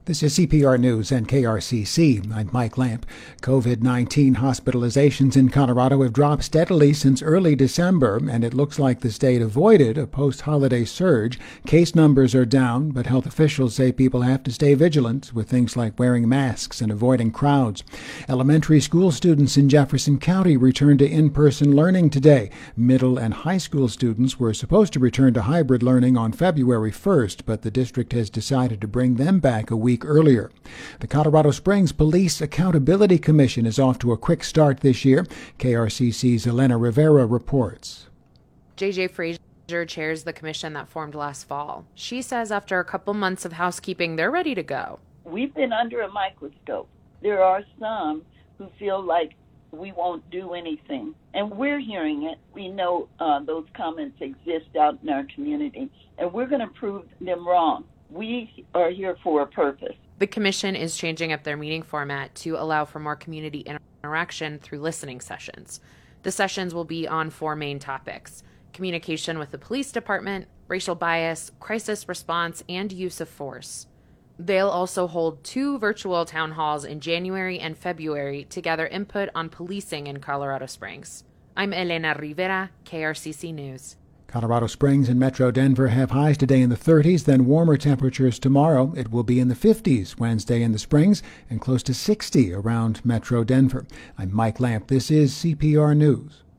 This is CPR News and KRCC. I'm Mike Lamp. COVID-19 hospitalizations in Colorado have dropped steadily since early December, and it looks like the state avoided a post-holiday surge. Case numbers are down, but health officials say people have to stay vigilant with things like wearing masks and avoiding crowds. Elementary school students in Jefferson County returned to in-person learning today. Middle and high school students were supposed to return to hybrid learning on February 1st, but the district has decided to bring them back a week earlier. The Colorado Springs Police Accountability Commission is off to a quick start this year. KRCC's Elena Rivera reports. JJ Frazier chairs the commission that formed last fall. She says after a couple months of housekeeping, they're ready to go. We've been under a microscope. There are some who feel like we won't do anything, and we're hearing it. We know those comments exist out in our community, and we're going to prove them wrong. We are here for a purpose. The commission is changing up their meeting format to allow for more community interaction through listening sessions. The sessions will be on 4 main topics: communication with the police department, racial bias, crisis response, and use of force. They'll also hold 2 virtual town halls in January and February to gather input on policing in Colorado Springs. I'm Elena Rivera, KRCC News. Colorado Springs and Metro Denver have highs today in the 30s, then warmer temperatures tomorrow. It will be in the 50s Wednesday in the Springs and close to 60 around Metro Denver. I'm Mike Lamp. This is CPR News.